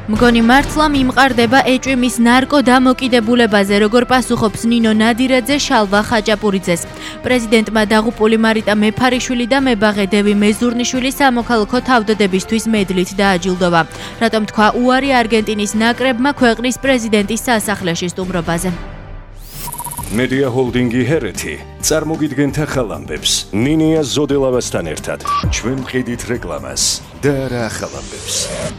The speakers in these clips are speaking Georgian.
მგონი მართლა მიმყარდება ეჭვმის ნარკო დამოკიდებულებაზე, როგორ პასუხობს ნინო ნადირაძე შალვა ხაჭაპურიძეს. პრეზიდენტმა დაღუპული მარიტა მეფარიშვილი და მებაღე დევი მეზურნიშვილი სამოქალაქო თავდადებისთვის მედლით დააჯილდოვა. რატომ თქვა უარი არგენტინის ნაკრებმა ქვეყნის პრეზიდენტის სასახლეში სტუმრობაზე. მედია ჰოლდინგი ჰერეთი წარმოგიდგენთ ახალ ამბებს ნინია ზოდელავასთან ერთად. ჩვენ ვყიდით რეკლამას და რა ახალ ამბებს.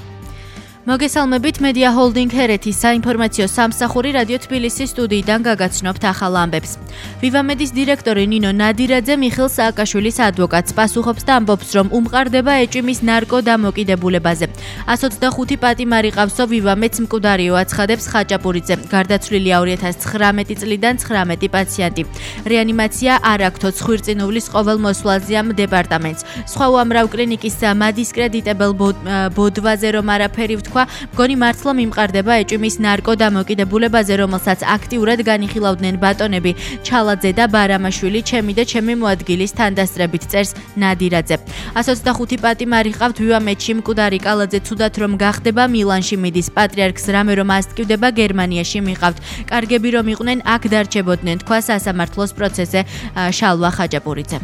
მოგესალმებით მედია ჰოლდინგ ჰერეთის საინფორმაციო სამსახური რადიო თბილისის სტუდიიდან გაგაცნობთ ახალ ამბებს. ვივამედის დირექტორი ნინო ნადირაძე მიხეილ სააკაშვილის ადვოკატს პასუხობს და ამბობს, რომ უმყარდება ეჭვმის ნარკო დამოკიდებულებაზე. 125 პატიმარი ყავსო ვივამედს მკვდარიო აცხადებს ხაჭაპურიძე. გარდაცვლილია 2019 წლიდან 19 პაციენტი. რეანიმაცია არ აქვთ ხვირწინულის ყოველმოსვლაზეა დეპარტამენტს. სხვა უამრავ კლინიკის მადისკრედიტებელ ბოდვაზე რომ არაფერი ვთქვა, მგონი მართლა მიმყარდება ეჭვმის ნარკო დამოკიდებულებაზე, რომელსაც აქტიურად განიხილავდნენ ბატონები ჩალაძე და ბარამაშვილი, ჩემი და ჩემი მოადგილის თანდასწრებით წერს ნადირაძე. 125 პატიმარი ყავთ ვივამედში, მკვდარი კალაძე ცუდად რომ გახდება მილანში მიდის, პატრიარქს რამე რომ ასტკივდება გერმანიაში მიყავთ, კარგები რომ იყვნენ აქ დარჩებოდნენ, თქვა სასამართლოს პროცესზე შალვა ხაჭაპურიძე.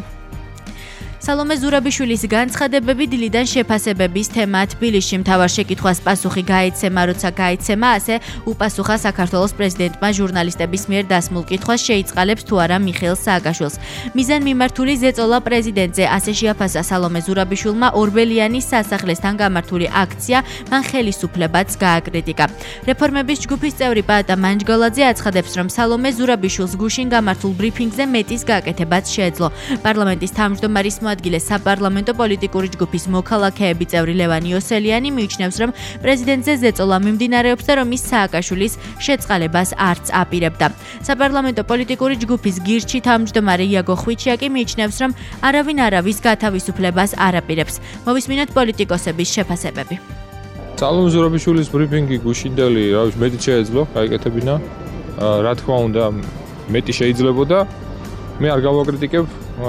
სალომე ზურაბიშვილის განცხადებები დილიდან შეფასებების თემა თბილისში. მთავარ შეკითხვას პასუხი გაეცემა, როცა გაეცემა, ასე უპასუხა საქართველოს პრეზიდენტმა ჟურნალისტების მიერ დასმულ კითხვას შეიწყალებს თუ არა მიხეილ სააკაშვილს. მიზანმიმართული ზეწოლა პრეზიდენტზე, ასე შეაფასა სალომე ზურაბიშვილმა ორბელიანის სასახლესთან გამართული აქცია, მან ხელისუფლებაც გააკრიტიკა. რეფორმების ჯგუფის წევრი პაატა მანჯგალაძე აცხადებს, რომ სალომე ზურაბიშვილს გუშინ გამართულ ბრიფინგზე მეტის გაკეთებაც შეეძლო. პარლამენტის თავმჯდომარის საპარლამენტო პოლიტიკური ჯგუფის მოქალაქეები წევრი ლევან იოსელიანი მიიჩნევს, რომ პრეზიდენტზე ზეწოლა მიმდინარეობს და რომ ის სააკაშვილის შეწყალებას არც აპირებდა. საპარლამენტო პოლიტიკური ჯგუფის გირჩი თავმჯდომარე იაგო ხვიჩიაკი მიიჩნევს, რომ არავინ არავის გათავისუფლებას არ აპირებს. მოვისმინოთ პოლიტიკოსების შეფასებები. სალომე ზურაბიშვილის ბრიფინგი გუშინდელი, მეტი შეეძლო, გაიკეთებინა. რა თქმა უნდა, მეტი შეიძლებოდა. მე არ გავაკრიტიკებ.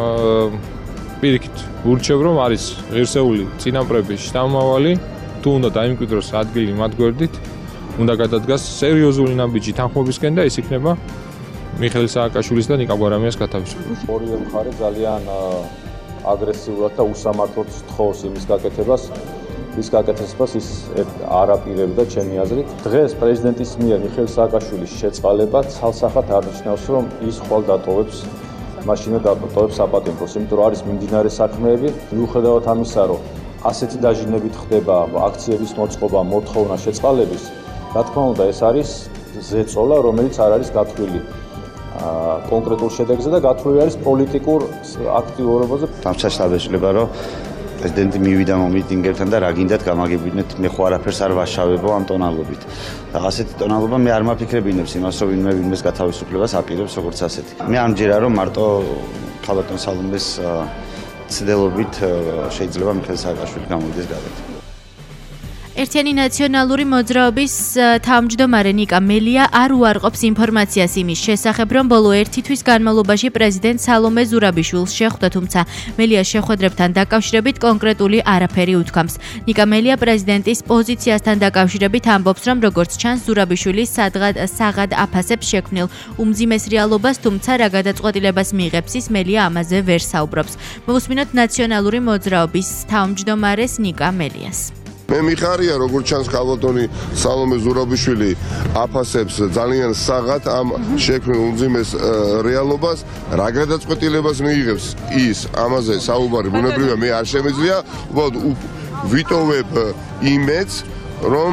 პირიქით ურჩევ, რომ არის ღირსეული წინაპრების შთამომავალი, თუ უნდა დაიმკვიდროს ადგილი მათ გვერდით, უნდა გადადგას სერიოზული ნაბიჯი თანხმობისკენ და ეს იქნება მიხეილ სააკაშვილის და ნიკა გვარამიას გათავისუფლება. ორივე მხარე ძალიან აგრესიულად და უსამართლოდ თხოვს იმის გაკეთებას, ის გაკეთებას ის არ აპირებდა ჩემი აზრით. დღეს პრეზიდენტის მიერ მიხეილ სააკაშვილის შეწყალება ცალსახად არნიშნავს, რომ ის ხვალ დატოვებს მაშინა დატოვებს საპატიმროს, იმიტომ რომ არის მიმდინარე საქმეები, მიუხედავად ამისა, რომ ასეთი დაჟინებით ხდება აქციების მოწყობა, მოთხოვნა შეწყალების, რა თქმა უნდა, ეს არის ზეწოლა, რომელიც არ არის გათვლილი კონკრეტულ შედეგზე და გათვლილი არის პოლიტიკურ აქტიურობაზე. თამცა შეიძლება, რომ პრეზიდენტი მივიდა მომიტინგებთან და რა გინდათ გამაგებინეთ, მე ხო არაფერს არ ვაშავებო ამ ტონალობით. და ასეთი ტონალობა მე არ მაფიქრებინებს იმას, რომ ვინმეს გათავისუფლებას აპირებს როგორც ასეთი. მე არ მჯერა, რომ მარტო ხალბატონ სალომეს ცდილობით შეიძლება მიხეილ სააკაშვილი გამოვიდეს გარეთ. ერთიანი ნაციონალური მოძრაობის თავმჯდომარე ნიკა მელია არ უარყოფს ინფორმაციას იმის შესახებ, რომ ბოლო 1 თვის განმავლობაში პრეზიდენტ სალომე ზურაბიშვილს შეხვდა, თუმცა მელიას შეხვედრებთან დაკავშირებით კონკრეტული არაფერი უთქვამს. ნიკა მელია პრეზიდენტის პოზიციასთან დაკავშირებით ამბობს, რომ როგორც ჩანს, ზურაბიშვილი საღად აფასებს შექმნილ უმძიმეს რეალობას, თუმცა რა გადაწყვეტილებას მიიღებს ის მელია ამაზე ვერ საუბრობს. მოვუსმინოთ ნაციონალური მოძრაობის თავმჯდომარეს ნიკა მელიას. მე მიხარია, როგორც ჩანს, ხალბატონი სალომე ზურაბიშვილი აფასებს ძალიან საღად ამ შექმნილ უმძიმეს რეალობას, რა გადაწყვეტილებას მიიღებს ის ამაზე საუბარი ბუნებრივია, მე არ შემიძლია, უბრალოდ ვიტოვებ იმედს, რომ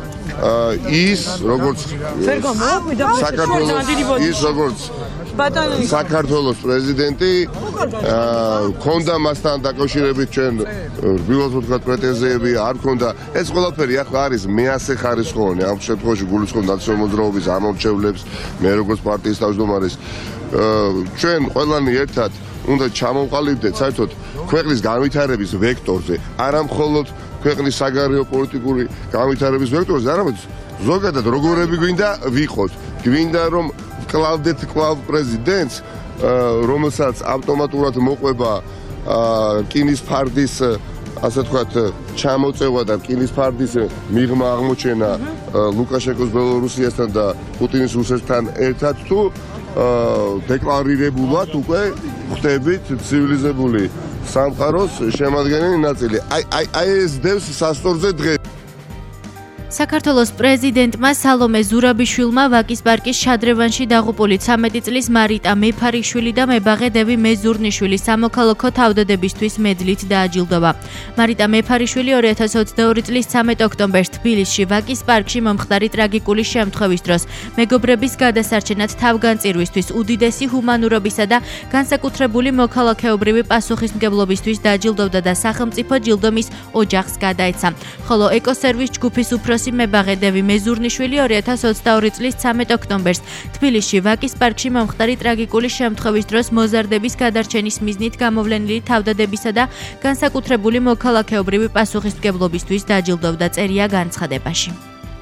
ის როგორც საქართველოს პრეზიდენტი ქონდა მასთან დაკავშირებით ჩვენ რბილად ვთქვათ პრეტენზიები არ ქონდა, ეს ყველაფერი ახლა არის მეასე ხარისხოვანი ამ შემთხვევაში გულისხმობ ნაციონალურ მოძრაობის ამორჩევლებს, მე როგორც პარტიის თავმჯდომარის ჩვენ ყველანი ერთად უნდა ჩამოვყალიბდეთ საერთოდ ქვეყნის განვითარების ვექტორზე, არა მხოლოდ ქვეყნის საგარეო პოლიტიკური განვითარების ვექტორზე, არამედ ზოგადად როგორები გვინდა ვიყოთ, გვინდა რომ ვკლავდეთ კლავ პრეზიდენტს, რომელსაც ავტომატურად მოყვება რკინის ფარდის ასე ვთქვათ, ჩამოწევა და რკინის ფარდის მიღმა აღმოჩენა ლუკაშენკოს ბელორუსიასთან და პუტინის რუსეთთან ერთად თუ დეკლარირებულად უკვე ხდებით ცივილიზებული სამყაროს შემადგენელი ნაწილი. აი ეს დევს სასტორზე დღეს. საქართველოს პრეზიდენტმა სალომე ზურაბიშვილმა ვაკის პარკის შადრევანში დაღუპული 13 წლის მარიტა მეფარიშვილი და მებაღე დევი მეზურნიშვილი სამოქალაქო თავდადებისთვის მედლით დააჯილდოვა. მარიტა მეფარიშვილი 2022 წლის 13 ოქტომბერს თბილისში ვაკის პარკში მომხდარი ტრაგიკული შემთხვევის დროს მეგობრების გადასარჩენად თავგანწირვისთვის, უდიდესი ჰუმანურობისა და განსაკუთრებული მოქალაქეობრივი პასუხისმგებლობისთვის დააჯილდოვდა და სახელმწიფო ჯილდომის ოჯახს გადაეცა. ხოლო ეკოსერვის ჯგუფის უფროსი მებაღე დევი მეზურნიშვილი 2022 წლის 13 ოქტომბერს თბილისში ვაკის პარკში მომხდარი ტრაგიკული შემთხვევის დროს მოზარდების გადარჩენის მიზნით გამოვლენილი თავდადებისა და განსაკუთრებული მოქალაქეობრივი პასუხისმგებლობისთვის დააჯილდოვდა, წერია განცხადებაში.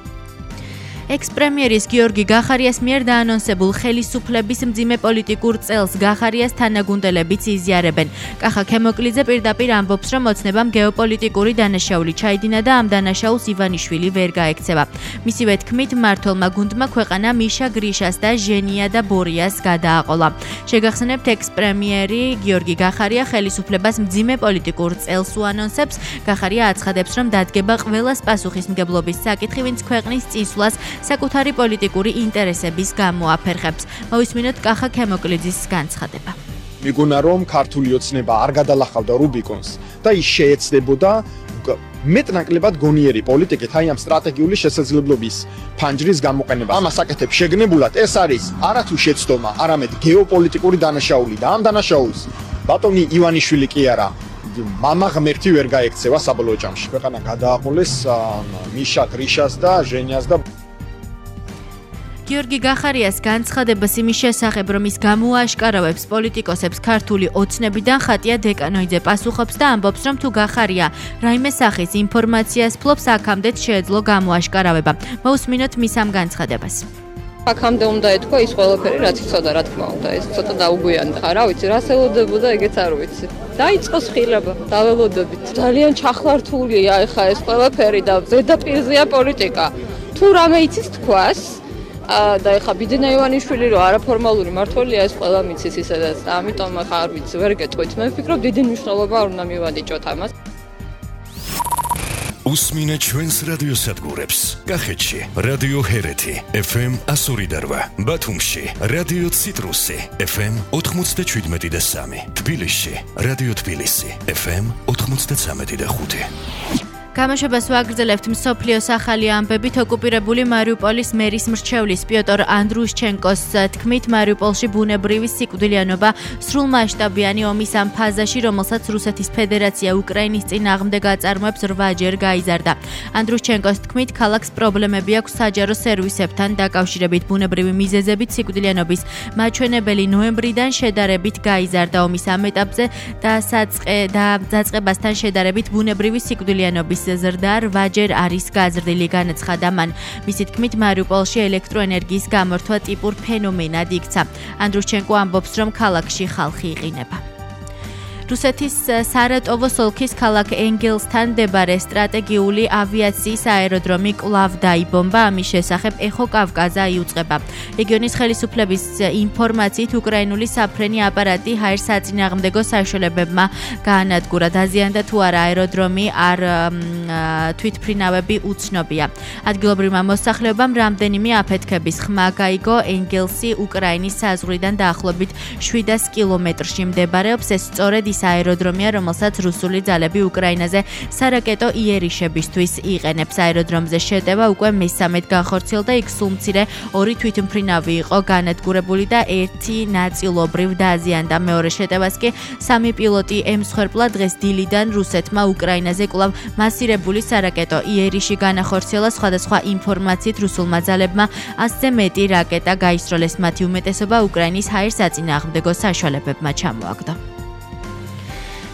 ექს-პრემიერის გიორგი გახარიას მიერ დაანონსებულ ხელისუფლების მძიმე პოლიტიკურ წელს გახარიას თანაგუნდელებიც იზიარებენ. კახა ქემოკლიძე პირდაპირ ამბობს, რომ ოცნებამ გეოპოლიტიკური დანაშაული ჩაიდინა და ამ დანაშაულს ივანიშვილი ვერ გაექცევა. მისივე თქმით, მმართველმა გუნდმა ქვეყანა მიშა გრიშას და ჟენია და ბორიას გადააყოლა. შეგახსენებთ, ექს-პრემიერი გიორგი გახარია ხელისუფლებას მძიმე პოლიტიკურ წელს უანონსებს. გახარია აცხადებს, რომ დადგება ყველას პასუხისმგებლობის საკითხი, ვინც ქვეყნის წინსვლას საკუთარი პოლიტიკური ინტერესების გამო აფერხებს. მოვისმინოთ კახა ქემოკლიძის განცხადება. მიგონა რომ ქართული ოცნება არ გადალახავდა რუბიკონს და ის შეეცდებოდა მეტნაკლებად გონიერი პოლიტიკით აი ამ სტრატეგიული შესაძლებლობის ფანჯრის გამოყენება. ამას აკეთებს შეგნებულად, ეს არის არათუ შეცდომა, არამედ გეოპოლიტიკური დანაშაული და ამ დანაშაულს ბატონი ივანიშვილი კი არა მამა ღმერთი ვერ გაექცევა საბოლოო ჯამში. ქვეყანა გადააყოლეს მიშა გრიშას და ჟენიას და გიორგი გახარიას განცხადებას იმის შესახებ, რომ ის გამოააშკარავებს პოლიტიკოსებს ქართული ოცნებიდან, ხატია დეკანოიძე პასუხობს და ამბობს, რომ თუ გახარია რაიმე სახის ინფორმაციას ფლობს, აქამდეც შეეძლო გამოაშკარავება. მოусმინოთ მის ამ განცხადებას. აქამდე უნდა ეთქვა ის ყველაფერი, რაც იცოდა, რა თქმა უნდა, ეს ცოტა დაუგვიანდა. რა ვიცი, რას ელოდებოდა, ეგეც არ ვიცი. დაიწყო სხილება, დაველოდებით. ძალიან ჩახლართულია ეხა ეს ყველაფერი და ზედაპირზეა პოლიტიკა. თუ რამე იცის თქვას და ეხა ბიძინა ივანიშვილი რო არაფორმალური მმართველია, ეს ყველა მიცის ისედაც და ამიტომ ახლა არ ვიცი, ვერ გეტყვით. მე ვფიქრობ, დიდი მნიშვნელობა არ უნდა მივადიჭოთ ამას. უსმინეთ ჩვენს რადიოსადგურებს. კახეთში რადიო ჰერეთი FM 102.8, ბათუმში რადიო ციტრუსი FM 97.3, თბილისში რადიო თბილისი FM 93.5. გამოშვებას ვაგრძელებთ მსოფლიოს ახალი ამბებით. ოკუპირებული მარიუპოლის მერის მრჩევლის პიოტრ ანდრუშჩენკოს თქმით, მარიუპოლში ბუნებრივი სიკვდილიანობა სრულმასშტაბიანი ომის ამ ფაზაში, რომელსაც რუსეთის ფედერაცია უკრაინის წინააღმდეგ აწარმოებს 8-ჯერ გაიზარდა. ანდრუშჩენკოს თქმით, ქალაქს პრობლემები აქვს საჯარო სერვისებთან დაკავშირებით. ბუნებრივი მიზეზებით სიკვდილიანობის მაჩვენებელი ნოემბრიდან შედარებით გაიზარდა. ომის ამ ეტაპზე და დაწყებასთან შედარებით ბუნებრივი სიკვდილიანობის ზრდა 8-ჯერ არის გაზრდილი, განაცხადა მან. მისი თქმით, მარიუპოლში ელექტროენერგიის გამორთვა ტიპურ ფენომენად იქცა. ანდრუშჩენკო ამბობს, რომ ქალაქში ხალხი იყინება. რუსეთის სარატოვოს ოლქის ქალაქ ენგელსთან მდებარე სტრატეგიული ავიაციის აეროდრომი კვლავ დაიბომბა. ამის შესახებ ეხო კავკაზა იუწყება. რეგიონის ხელისუფლების ინფორმაციით, უკრაინული საფრენი აპარატი ჰაერ საწინააღმდეგო საშუალებებმა გაანადგურა. დაზიანდა თუ არა აეროდრომი, არ თვითმფრინავები უცნობია. ადგილობრივმა მოსახლეობამ რამდენიმე აფეთქების ხმა გაიგო. ენგელსი უკრაინის საზღვრიდან დაახლოებით 700 კილომეტრში მდებარეობს. ეს სწორედ ის აეროდრომია, რომელსაც რუსული ძალები უკრაინაზე სარაკეტო იერიშებისთვის იყენებს. აეროდრომზე შეტევა უკვე მესამედ განხორციელდა. იქ სულ მცირე 2 თვითმფრინავი იყო განადგურებული და 1 ნაწილობრივ დაზიანდა. მეორე შეტევას კი 3 პილოტი ემსხვერპლა. დღეს დილიდან რუსეთმა უკრაინაზე კვლავ მასირებული სარაკეტო იერიში განახორციელა. სხვადასხვა ინფორმაციით, რუსულმა ძალებმა 100-ზე მეტი რაკეტა გაისროლეს. მათი უმეტესობა უკრაინის ჰაერ საწინააღმდეგო საშუალებებმა ჩამოაგდო.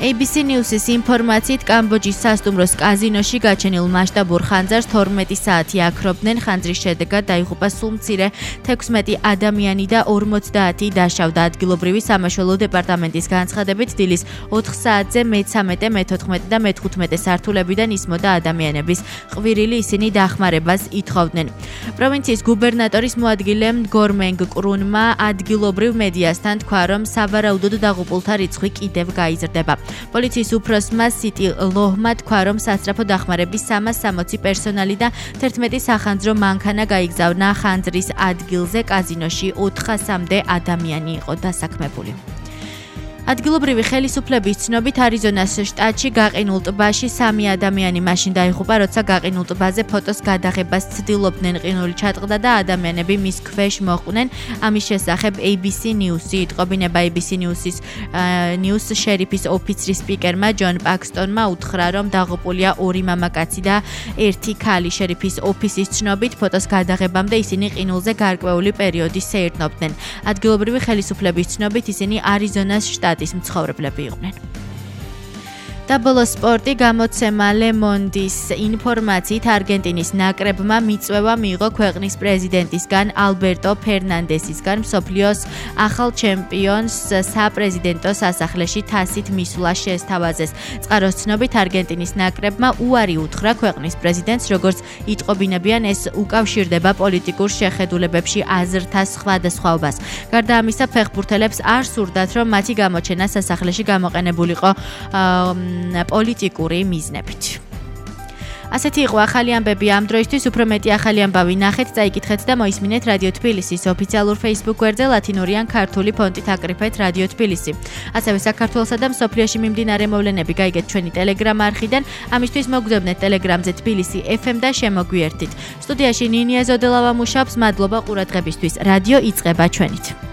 ABC News-ის ინფორმაციით კამბოჯის სასტუმროს კაზინოში გაჩენილ მასშტაბურ ხანძარს 12 საათი აქრობდნენ. ხანძრის შედეგად დაიღუპა სულ მცირე 16 ადამიანი და 50 დაშავდა. ადგილობრივი სამაშველო დეპარტამენტის განცხადებით დილის 4 საათზე მე-13, მე-14 და მე-15 სართულებიდან ისმოდა ადამიანების ყვირილი, ისინი დახმარებას ითხოვდნენ. პროვინციის გუბერნატორის მოადგილე გორმენგ კრუნმა ადგილობრივ მედიასთან თქვა, რომ სავარაუდოდ დაღუპულთა რიცხვი კიდევ გაიზრდება. პოლიციის უფროსმა სიტი ლოჰმა თქვა, რომ სასწრაფო დახმარების 360 პერსონალი და 11 სახანძრო მანქანა გაიგზავნა ხანძრის ადგილზე. კაზინოში 400-მდე ადამიანი იყო დასაქმებული. ადგილობრივი ხელისუფლების ცნობით არიზონას შტატში გაყინულ ტბაში 3 ადამიანი მაშინ დაიღუპა, როცა გაყინულ ტბაზე ფოტოს გადაღებას ცდილობდნენ. ყინული ჩატყდა და ადამიანები მის ქვეშ მოხვდნენ. ამის შესახებ ABC News-ი იტყობინება. ABC News-ის News შერიფის ოფიცრის სპიკერმა ჯონ პაქსტონმა უთხრა, რომ დაღუპულია 2 მამაკაცი და 1 ქალი. შერიფის ოფისის ცნობით ფოტოს გადაღებამდე ისინი ყინულზე გარკვეული პერიოდი სეირნობდნენ. ადგილობრივი ხელისუფლების ცნობით ისინი არიზონას შტატის მცხოვრებლები იყვნენ. და ბოლოს სპორტი გამოცემა ლემონდის ინფორმაციით არგენტინის ნაკრებმა მიწვევა მიიღო ქვეყნის პრეზიდენტისგან ალბერტო ფერნანდესისგან მსოფლიოს ახალ ჩემპიონს საპრეზიდენტო სასახლეში თასით მისვლა შესთავაზეს. წყაროს ცნობით არგენტინის ნაკრებმა უარი უთხრა ქვეყნის პრეზიდენტს, როგორც იტყობინებიან, ეს უკავშირდება პოლიტიკურ შეხედულებებში აზრთა სხვადასხვაობას. გარდა ამისა, ფეხბურთელებს არ სურდათ, რომ მათი გამოჩენა სასახლეში გამოყენებულიყო პოლიტიკური მიზნებით. ასეთი იყო ახალი ამბები ამ დროისთვის. უფრო მეტი ახალი ამბავი ნახეთ, წაიკითხეთ და მოისმინეთ რადიო თბილისის ოფიციალურ Facebook გვერდზე ლათინური ან ქართული ფონტით აკრიფეთ რადიო თბილისი. ასევე საქართველოსა და მსოფლიოში მიმდინარე მოვლენები გაიგეთ ჩვენი Telegram არხიდან. ამისთვის მოგზავნეთ Telegram-ზე თბილისი FM და შემოგვიერთით. სტუდიაში ნინია ზოდელავა მუშაობს. მადლობა ყურადღებისთვის. რადიო იწყება ჩვენით.